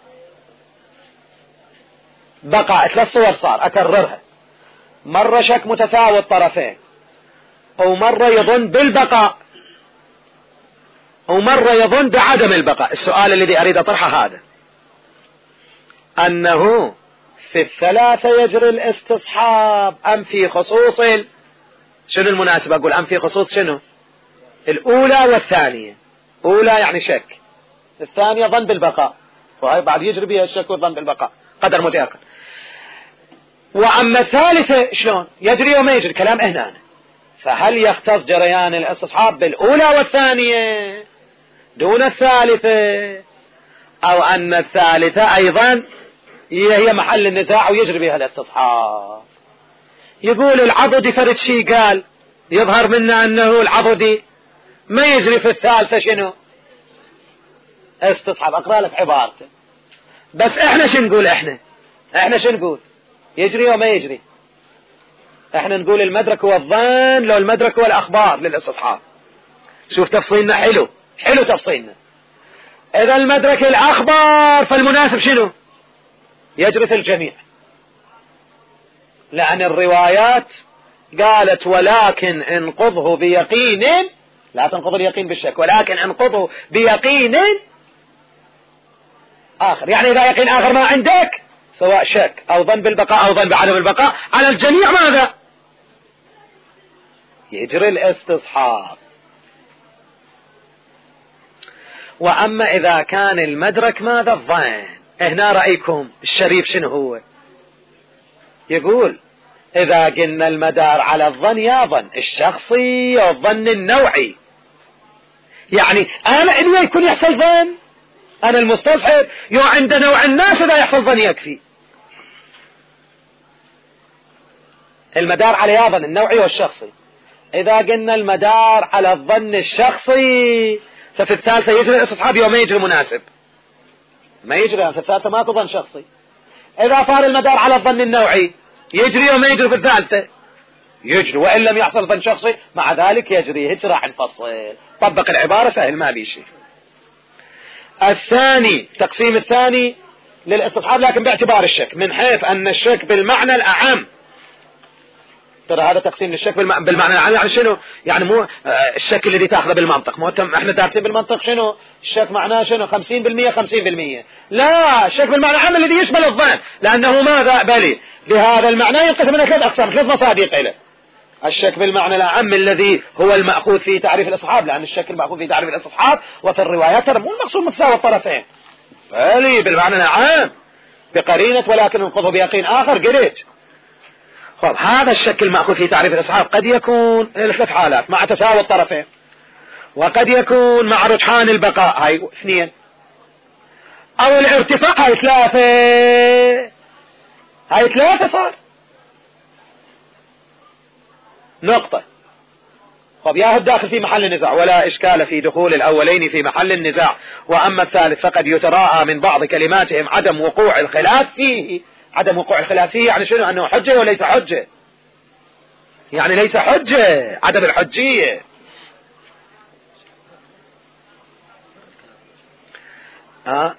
بقاء. ثلاث صور صار أكررها، مرة شك متساوي الطرفين، ومرة يظن بالبقاء، ومرة يظن بعدم البقاء. السؤال الذي أريد أطرحه هذا، أنه في الثلاثة يجري الاستصحاب أم في خصوص ال... شنو المناسبة أقول أم في خصوص شنو؟ الأولى والثانية. أولى يعني شك، الثانية ظن بالبقاء، وهي بعد يجري بها الشك والظن بالبقاء قدر متيقن. وأما الثالثة شلون يجري وما يجري؟ كلام هنا. فهل يختص جريان الاستصحاب بالأولى والثانية دون الثالثة، أو أن الثالثة أيضا هي محل النزاع ويجري بها الاستصحاب؟ يقول العضدي فرد شيء قال يظهر منا أنه العضدي ما يجري في الثالثة شنو استصحاب. أقرأ لك عبارته، بس احنا شو نقول؟ احنا احنا شو نقول؟ يجري وما يجري؟ احنا نقول المدرك هو الظن، لو المدرك هو الأخبار للاستصحاب. شوف تفصيلنا حلو حلو تفصيلنا. إذا المدرك الأخبار فالمناسب شنو؟ يجري في الجميع، لأن الروايات قالت ولكن انقضه بيقين، لا تنقض اليقين بالشك، ولكن انقضه بيقين آخر. يعني إذا يقين آخر ما عندك، سواء شك أو ظن بالبقاء أو ظن بعدم البقاء، على الجميع ماذا؟ يجري الاستصحاب. وأما إذا كان المدرك ماذا؟ الظن. هنا رأيكم الشريف شنو هو؟ يقول إذا قلنا المدار على الظن يا ظن الشخصي والظن النوعي، يعني أنا إنه يكون يحصل ظن، أنا المستصحب يو عند نوع الناس إذا يحصل ظن يكفي. المدار على يا ظن النوعي والشخصي. إذا قلنا المدار على الظن الشخصي، ففي الثالثة يجري الاستصحاب يوم ما يجري مناسب، ما يجري في الثالثة ماكو ظن شخصي. إذا صار المدار على الظن النوعي يجري وما يجري في الثالثة يجري، وإن لم يحصل ظن شخصي مع ذلك يجري. هيك راح نفصل، طبق العبارة سهل ما بي شيء. الثاني تقسيم الثاني للاستصحاب لكن باعتبار الشك، من حيث أن الشك بالمعنى الأعم ترى هذا تقسيم للشك بالمعنى العام. يعني شنو؟ يعني مو الشك الذي تأخذه بالمنطق، مو احنا دارسين بالمنطق شنو الشك معناه شنو خمسين بالمئة خمسين بالمئة. لا، الشك بالمعنى العام الذي يشمل الظن، لأنه ماذا بلي بهذا المعنى ينقسم إلى ثلاث أقسام، ثلاث مصادق له. الشك بالمعنى العام الذي هو المأخوذ في تعريف الاستصحاب، لأن الشك المأخوذ في تعريف الاستصحاب وفي الروايات ترى مو المقصود متساوي الطرفين، بلي بالمعنى العام بقرينة ولكن انقضوا بيقين آخر قريت. خب هذا الشك المأخوذ في تعريف الاستصحاب قد يكون لثلاث حالات: مع تساوي الطرفين، وقد يكون مع رجحان البقاء، هاي اثنين، أو الارتفاع، هاي ثلاثة، هاي ثلاثة صار نقطة. طب يا الداخل في محل النزاع، ولا إشكال في دخول الأولين في محل النزاع، وأما الثالث فقد يتراءى من بعض كلماتهم عدم وقوع الخلاف فيه. عدم وقوع الخلاف فيه يعني شنو؟ أنه حجة وليس حجة، يعني ليس حجة، عدم الحجية. ها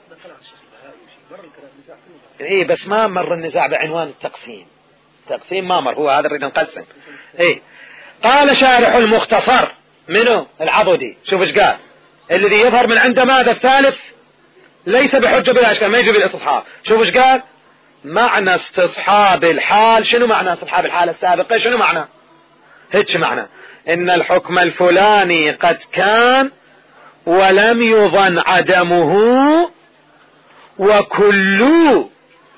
إيه بس ما مر النزاع بعنوان التقسيم، تقسيم ما مر، هو هذا نريد نقسم. إيه قال شارح المختصر منه العضدي، شوف ايش قال: الذي يظهر من عنده ماذا الثالث ليس بحجة بلا اشكال، ما يجي بالاستصحاب. شوف ايش قال: معنى استصحاب الحال. شنو معنى استصحاب الحال السابقة؟ شنو معنى؟ هيك معنى ان الحكم الفلاني قد كان ولم يظن عدمه، وكل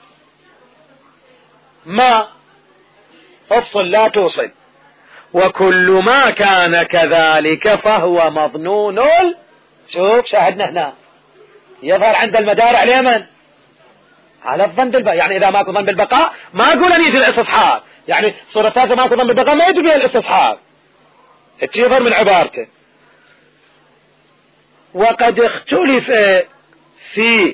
ما افصل لا توصل، وكل ما كان كذلك فهو مظنون. شوف شاهدنا هنا يظهر عند المدار على من؟ على الظن بالبقاء. يعني إذا ماكو ظن بالبقاء ما أقول أن يجي الاستصحاب، يعني صورة ثالثة ماكو ظن بالبقاء ما يجي بها الاستصحاب، يظهر من عبارته. وقد اختلف في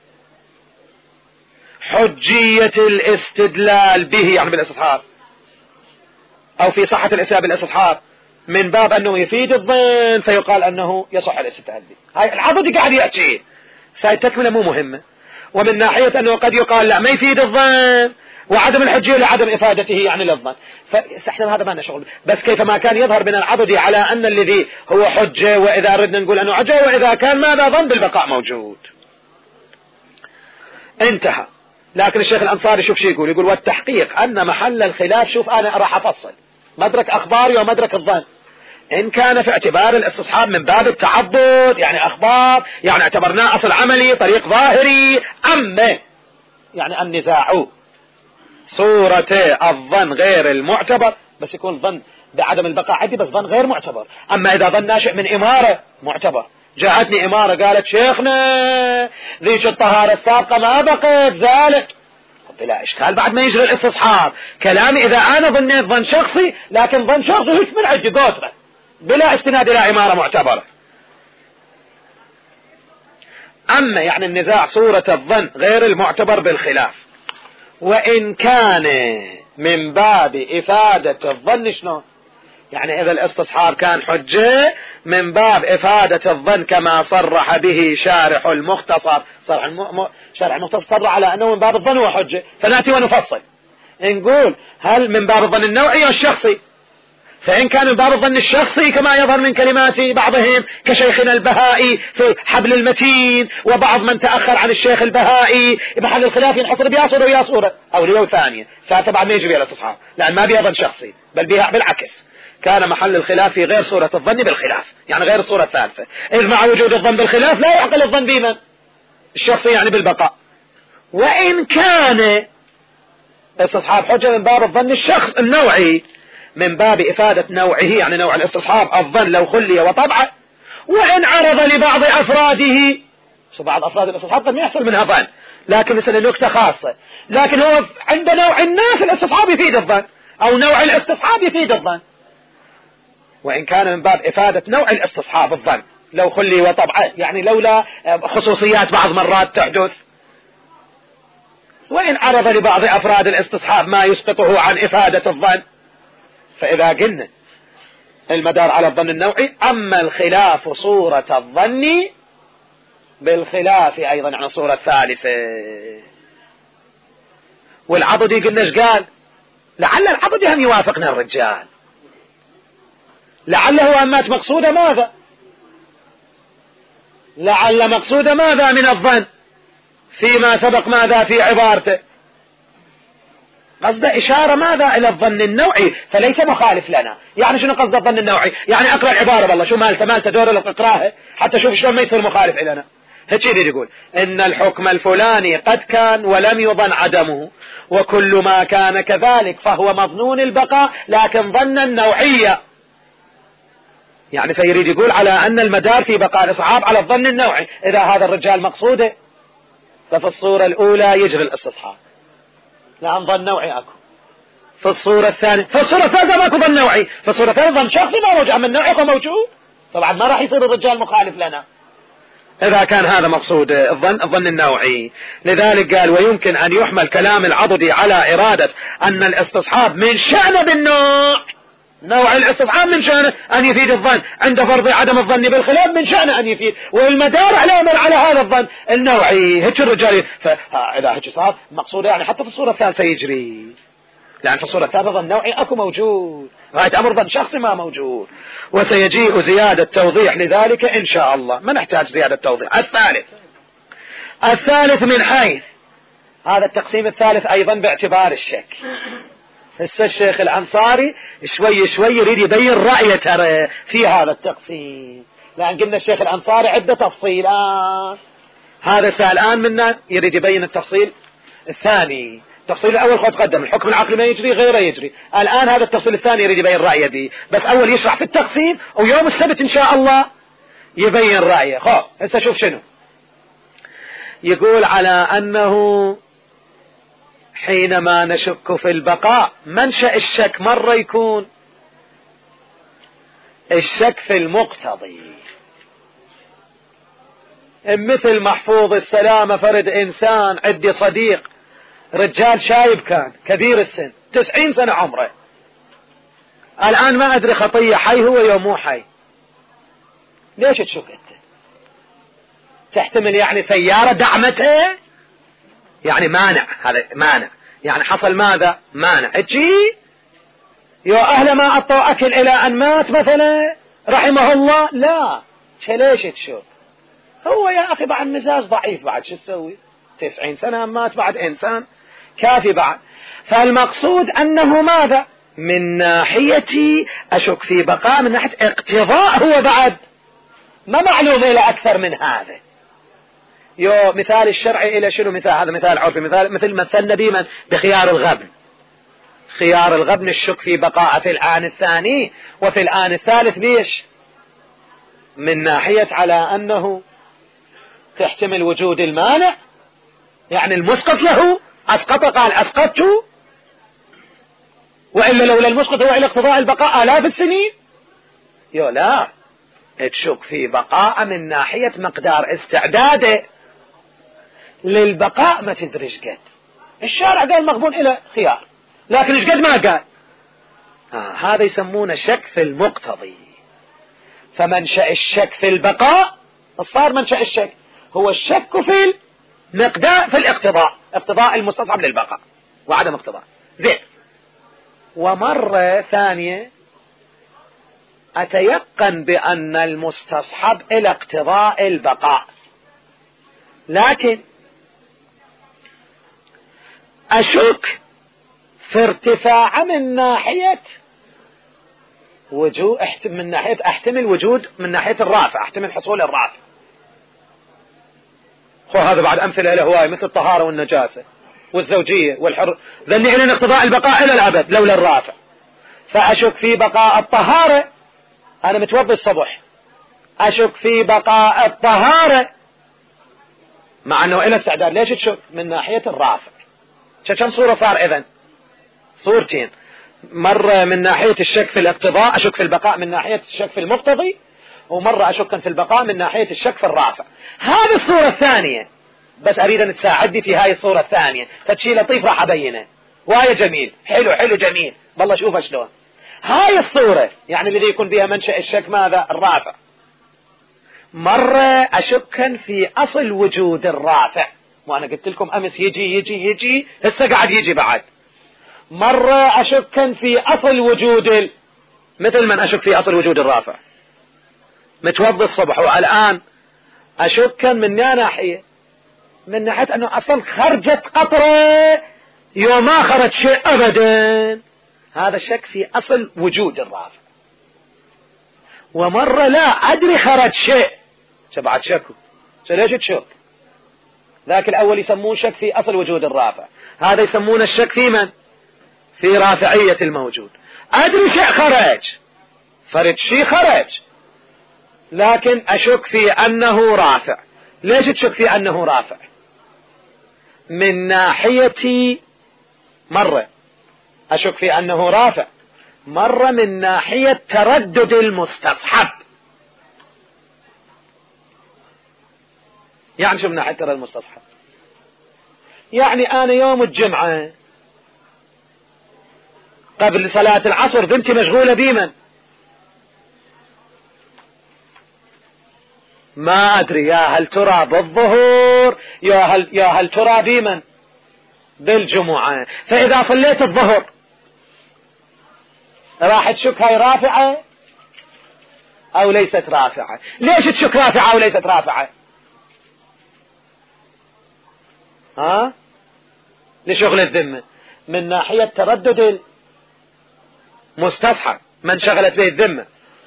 حجية الاستدلال به، يعني بالاستصحاب، أو في صحة الإسلام بالاستصحاب، من باب أنه يفيد الظن فيقال أنه يصح الاستدلال به. هاي العضد قاعد يأتي ساي تكملة مو مهمة. ومن ناحية أنه قد يقال لا ما يفيد الظن، وعدم الحجية لعدم إفادته يعني للظن. فاحنا هذا ما لنا شغل، بس كيفما كان يظهر من العضد على أن الذي هو حجة، وإذا ردنا نقول أنه حجة، وإذا كان ماذا ظن بالبقاء موجود. انتهى. لكن الشيخ الأنصاري شوف شو يقول، يقول: والتحقيق أن محل الخلاف، شوف أنا راح أفصل مدرك أخباري ومدرك الظن، إن كان في اعتبار الاستصحاب من باب التعبد، يعني أخبار، يعني اعتبرناه أصل عملي طريق ظاهري، أما يعني النزاع صورة الظن غير المعتبر، بس يكون الظن بعدم البقاء عندي بس ظن غير معتبر. أما إذا ظن ناشئ من إمارة معتبر، جاءتني إمارة قالت شيخنا ذيك الطهارة السابقة ما بقيت زالت، بلا إشكال بعد ما يجري الاستصحاب. كلامي إذا أنا ظنيت ظن شخصي، لكن ظن شخصي هيك من عندي قوتره بلا استناد إلى إمارة معتبرة. أما يعني النزاع صورة الظن غير المعتبر بالخلاف، وإن كان من باب إفادة الظن. شنو يعني؟ إذا الاستصحاب كان حجة من باب إفادة الظن كما صرح به شارح المختصر. صرح الم... شارح المختصر صرح على أنه من باب الظن وحجة، فنأتي ونفصل نقول هل من باب الظن النوعي والشخصي. فإن كان من باب الظن الشخصي كما يظهر من كلمات بعضهم كشيخنا البهائي في حبل المتين، وبعض من تأخر عن الشيخ البهائي محل الخلاف ينحصر بها صورة ويا صورة أو لو ثانية، ساعتها بعد ما يجي بها الاستصحاب، لأن ما بها ظن شخصي بل بها بالعكس، كان محل الخلاف في غير صورة الظن بالخلاف، يعني غير الصورة الثالثة. إذ مع وجود الظن بالخلاف لا يعقل الظن بمن؟ الشخصي يعني بالبقاء. وإن كان استصحاب حجة من باب الظن الشخص النوعي من باب إفادة نوعه، يعني نوع الاستصحاب الظن لو خلي وطبعه، وإن عرض لبعض أفراده، بعض أفراد الاستصحاب قد يحصل منها ظن، لكن مثل نكتة خاصة، لكن هو عند نوع الناس الاستصحاب يفيد الظن، أو نوع الاستصحاب يفيد الظن، وإن كان من باب إفادة نوع الاستصحاب الظن لو خلي وطبعه، يعني لولا خصوصيات بعض مرات تحدث. وإن عرض لبعض أفراد الاستصحاب ما يسقطه عن إفادة الظن، فإذا قلنا المدار على الظن النوعي. أما الخلاف صورة الظن بالخلاف أيضا عن صورة ثالثة. والعضدي قلنا ايش قال؟ لعل العبد هم يوافقنا الرجال، لعله أمات مقصودة ماذا؟ لعل مقصودة ماذا من الظن فيما سبق؟ ماذا في عبارته؟ قصد إشارة ماذا؟ إلى الظن النوعي، فليس مخالف لنا. يعني شنو قصد الظن النوعي؟ يعني أقرأ العبارة بالله شو مالته مالته دور لك اقراها حتى شوف شلون ما يصير مخالف لنا. هيك يقول إن الحكم الفلاني قد كان ولم يظن عدمه، وكل ما كان كذلك فهو مظنون البقاء لكن ظنا نوعية. يعني فيريد يقول على أن المدار في بقاء الإصحاب على الظن النوعي. إذا هذا الرجال مقصوده ففي الصورة الأولى يجري الاستصحاب، لأن ظن نوعي أكو. في الصورة الثانية في الصورة الثالثة ماكو ظن نوعي، في الصورة الثالثة ظن شخصي ما موجود، أما النوعي هو موجود، طبعا ما راح يصير الرجال مخالف لنا إذا كان هذا مقصود الظن الظن النوعي. لذلك قال ويمكن أن يحمل كلام العضدي على إرادة أن الاستصحاب من شأنه بالنوع، نوع الاستصحاب من شأنه أن يفيد الظن، عند فرض عدم الظن بالخلاف من شأنه أن يفيد، والمدار على على هذا الظن النوعي. هيك الرجال فإذا هيك صار مقصود يعني حتى في الصورة الثالثة يجري، لأن في الصورة الثالثة ظن نوعي أكو موجود، غاية أمر ظن شخصي ما موجود. وسيجيء زيادة توضيح لذلك إن شاء الله، ما نحتاج زيادة توضيح. الثالث الثالث من حيث هذا التقسيم الثالث أيضا باعتبار الشك. هسه الشيخ الأنصاري شوي شوي يريد يبين رأيه ترى في هذا التقسيم، لأن قلنا الشيخ الأنصاري عدة تفصيلات، هذا الآن منا يريد يبين التفصيل الثاني. التفصيل الأول قد قدم الحكم العقلي ما يجري غيره يجري، الآن هذا التفصيل الثاني يريد يبين رأيه دي، بس أول يشرح في التقسيم ويوم السبت إن شاء الله يبين رأيه. خب هسه شوف شنو يقول على أنه حينما نشك في البقاء منشأ الشك مرة يكون الشك في المقتضي، مثل محفوظ السلامة فرد إنسان عندي صديق رجال شايب كان كبير السن تسعين سنة عمره، الآن ما أدري خطية حي هو يوم مو حي، ليش تشك أنت؟ تحتمل يعني سيارة دعمتها، يعني مانع، هذا مانع يعني حصل ماذا؟ مانع اجي يا أهل ما أعطوا أكل إلى أن مات مثلا رحمه الله، لا ليش تشوف؟ هو يا أخي بعد مزاج ضعيف بعد شو تسوي؟ تسعين سنة مات بعد إنسان كافي بعد. فالمقصود أنه ماذا؟ من ناحية أشك في بقاء، من ناحية اقتضاء هو بعد ما معلوم إلى أكثر من هذا. يو مثال الشرعي إلى شنو؟ مثال هذا مثال عرفي، مثال مثل مثلنا ديما بخيار الغبن. خيار الغبن الشك في بقاء في الآن الثاني وفي الآن الثالث، ليش؟ من ناحية على أنه تحتمل وجود المانع، يعني المسقط له أسقط، قال أسقطت، وإلا لولا المسقط هو إلى اقتضاء البقاء آلاف السنين. يو لا تشك في بقاء من ناحية مقدار استعداده للبقاء، ما تدري ايش قد الشارع قال مغبون إلى خيار، لكن ايش قد ما قال. آه هذا يسمونه شك في المقتضي. فمنشأ الشك في البقاء صار منشأ الشك هو الشك في المقدار، في الاقتضاء، اقتضاء المستصحب للبقاء وعدم اقتضاء. زين. ومرة ثانية أتيقن بأن المستصحب إلى اقتضاء البقاء، لكن أشك في ارتفاع من ناحية وجود، من ناحية أحتمل وجود من ناحية الرافع، أحتمل حصول الرافع. خو هذا بعد أمثلة له هواي، مثل الطهارة والنجاسة والزوجية والحر، ذني إلى اقتضاء البقاء إلى الأبد لولا الرافع. فأشك في بقاء الطهارة، أنا متوضي الصبح، أشك في بقاء الطهارة مع أنه إلى استعداد. ليش تشك؟ من ناحية الرافع. كم صورة صار إذن؟ صورتين، مرة من ناحية الشك في الاقتضاء أشك في البقاء من ناحية الشك في المقتضي، ومرة أشك في البقاء من ناحية الشك في الرافع. هذه الصورة الثانية بس أريد أن تساعدني في هاي الصورة الثانية، فتشي لطيف راح أبينه وهي جميل، حلو حلو جميل والله. شوف شلون هاي الصورة يعني الذي يكون بها منشأ الشك ماذا؟ الرافع. مرة أشك في أصل وجود الرافع، وأنا قلت لكم أمس يجي يجي يجي، هسه قاعد يجي بعد. مرة أشكا في أصل وجود ال... مثل من أشك في أصل وجود الرافع، متوضي الصبح والآن أشكا من ناحية، من ناحية أنه أصل خرجت قطرة يوم ما خرج شيء أبدا، هذا الشك في أصل وجود الرافع. ومرة لا أدري خرج شيء، شبعت شكو، ليش تشك؟ ذاك الأول يسمون شك في أصل وجود الرافع، هذا يسمون الشك في من؟ في رافعية الموجود. أدري شيء خرج، فرد شيء خرج، لكن أشك في أنه رافع. ليش تشك في أنه رافع؟ من ناحية مرة أشك في أنه رافع، مرة من ناحية تردد المستصحب. يعني شو من ناحية تردد المستصحب؟ يعني أنا يوم الجمعة قبل صلاة العصر بنتي مشغولة بمن؟ ما أدري، يا هل ترى بالظهر يا هل, يا هل ترى بمن؟ بالجمعة. فإذا صليت الظهر راح تشك هاي رافعة أو ليست رافعة؟ ليش تشك رافعة أو ليست رافعة؟ ها؟ لشغل الذمة، من ناحية تردد المستصحب من شغلت به الذمة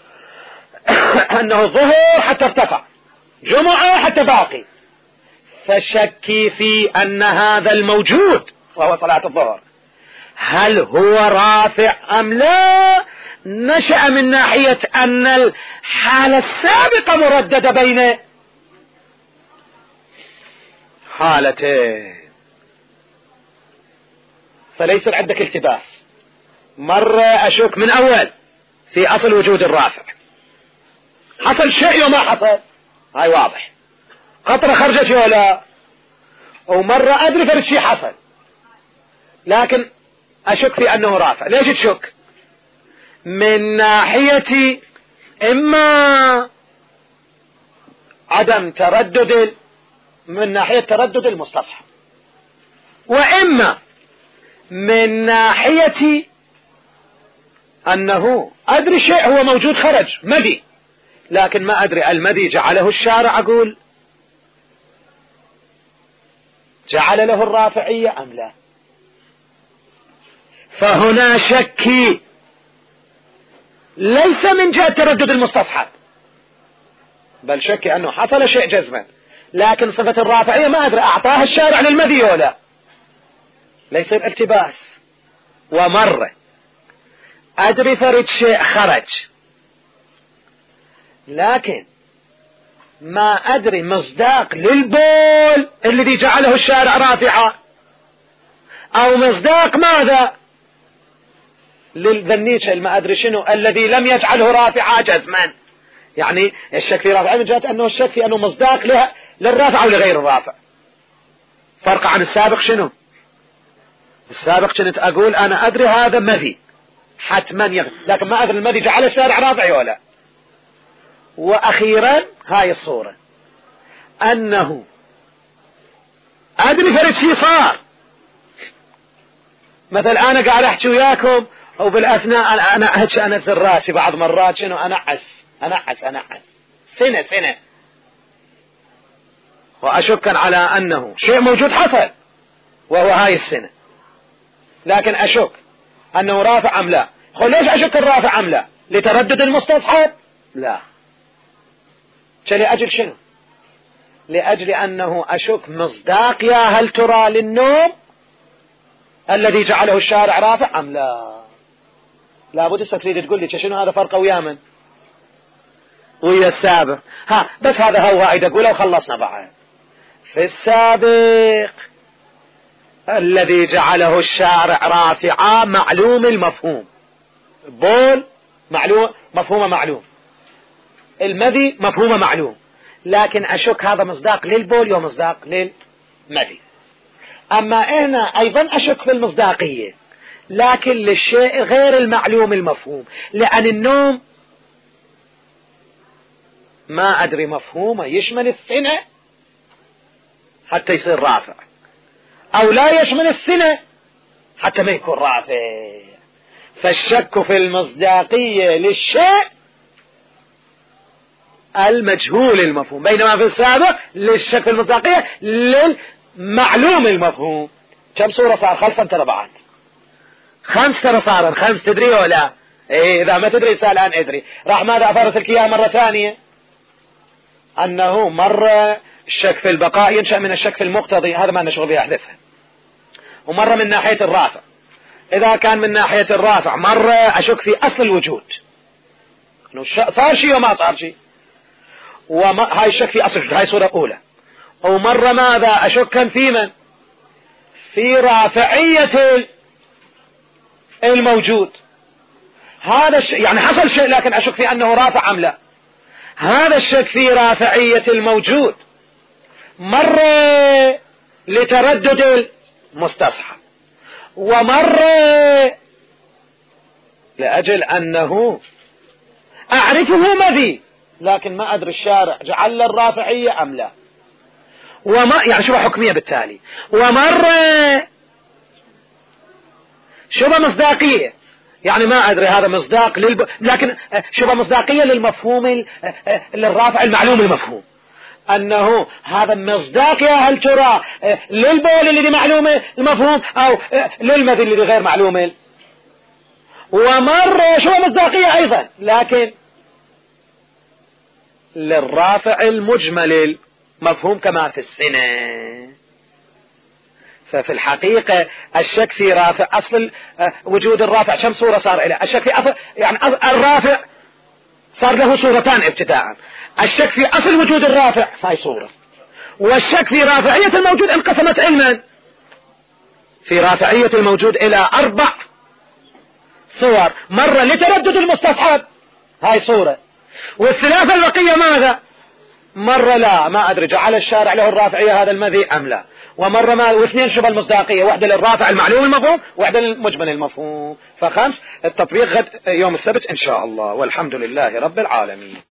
أنه الظهر حتى ارتفع، جمعة حتى باقي، فشكي في أن هذا الموجود وهو صلاة الظهر هل هو رافع أم لا، نشأ من ناحية أن الحالة السابقة مرددة بين حالتين، فليس عندك التباس. مرة أشك من أول في أصل وجود الرافع، حصل شيء وما حصل، هاي واضح، قطرة خرجت ولا، ومرة أدري فرد شيء حصل لكن أشك في أنه رافع. ليش تشك؟ من ناحية إما عدم تردد، من ناحية تردد المستصحب، وإما من ناحية أنه أدري شيء هو موجود خرج مدي، لكن ما أدري المدي جعله الشارع أقول جعل له الرافعية أم لا. فهنا شكي ليس من جهة تردد المستصحب، بل شكي أنه حصل شيء جزما، لكن صفة الرافعية ما أدري أعطاها الشارع للمدي ولا، ليس التباس. ومرة أدري فرد شيء خرج لكن ما أدري مصداق للبول الذي جعله الشارع رافعا، أو مصداق ماذا للذنيشة ما أدري شنو الذي لم يجعله رافعا جزما. يعني الشك في رافع من جهة أنه الشك في أنه مصداق لها للرافع أو لغير الرافع. فرق عن السابق شنو؟ السابق كنت أقول أنا أدري هذا مذي حتما يغني، لكن ما أدري المذي جعله الشارع رافعي ولا. وأخيرا هاي الصورة أنه أدري فرد شي صار، مثل أنا قاعد أحكي وياكم وبالأثناء أنا أنا أهج أنزل راسي بعض مرات شنو أنعس أنعس أنعس سنة سنة، وأشكا على أنه شيء موجود حصل وهو هاي السنة، لكن أشك أنه رافع أم لا. قل ليش أشك الرافع أم لا؟ لتردد المستصحب؟ لا، لأجل شنو؟ لأجل أنه أشك مصداق يا هل ترى للنوم الذي جعله الشارع رافع أم لا. لابد تريد تقول لي شنو هذا فرقه ويا من؟ ويا السابق. ها بس هذا هو وايد أقوله وخلصنا بعد. في السابق الذي جعله الشارع رافعا معلوم المفهوم، بول معلوم مفهومه معلوم، المذي مفهومه معلوم، لكن أشك هذا مصداق للبول ومصداق للمذي. أما هنا أيضا أشك في المصداقية لكن للشيء غير المعلوم المفهوم، لأن النوم ما أدري مفهومه يشمل السنة حتى يصير رافع، أو لا يشمل السنة حتى ما يكون رافع. فالشك في المصداقية للشيء المجهول المفهوم، بينما في السابق للشك في المصداقية للمعلوم المفهوم. كم صورة صار؟ خمسة تربعات، خمس ترى صار خمس، تدري ولا؟ إيه إذا ما تدري سأل عن أدري. راح ماذا أفرس لك إياه مرة ثانية؟ أنه مرة الشك في البقاء ينشأ من الشك في المقتضي، هذا ما نشغل به أحدثها. ومرة من ناحية الرافع، إذا كان من ناحية الرافع مرة أشك في أصل الوجود، صار شيء وما صار شيء، وهاي الشك في أصل الوجود، هاي صورة أولى. ومرة ماذا أشك في من؟ في رافعية الموجود، هذا الشيء يعني حصل شيء لكن أشك في أنه رافع أم لا، هذا الشك في رافعية الموجود. مرة لتردد المستصحب، ومرة لأجل أنه أعرفه مذي لكن ما أدري الشارع جعل الرافعية أم لا، وما يعني شبه حكمية بالتالي. ومرة شبه مصداقية، يعني ما أدري هذا مصداق للب... لكن شبه مصداقية للمفهوم للرافع المعلوم المفهوم، أنه هذا مصداق يا هل ترى للبول الذي معلومه المفهوم أو للمذي الذي غير معلومه. ومرة شبه مصداقية أيضا لكن للرافع المجمل المفهوم كما في السنة. ففي الحقيقة الشك في رافع أصل وجود الرافع كم صورة صار إليه؟ الشك في أصل يعني الرافع صار له صورتان ابتداء، الشك في أصل وجود الرافع هاي صورة، والشك في رافعية الموجود انقسمت علما في رافعية الموجود إلى أربع صور. مرة لتردد المستصحب هاي صورة، والثلاثة البقية ماذا؟ مرة لا ما أدري جعل الشارع له الرافعية هذا المذي أم لا، ومرة ما، واثنين شبه المصداقية، واحدة للرافع المعلوم المفهوم واحدة للمجمل المفهوم. فخمس التطبيق غد يوم السبت إن شاء الله، والحمد لله رب العالمين.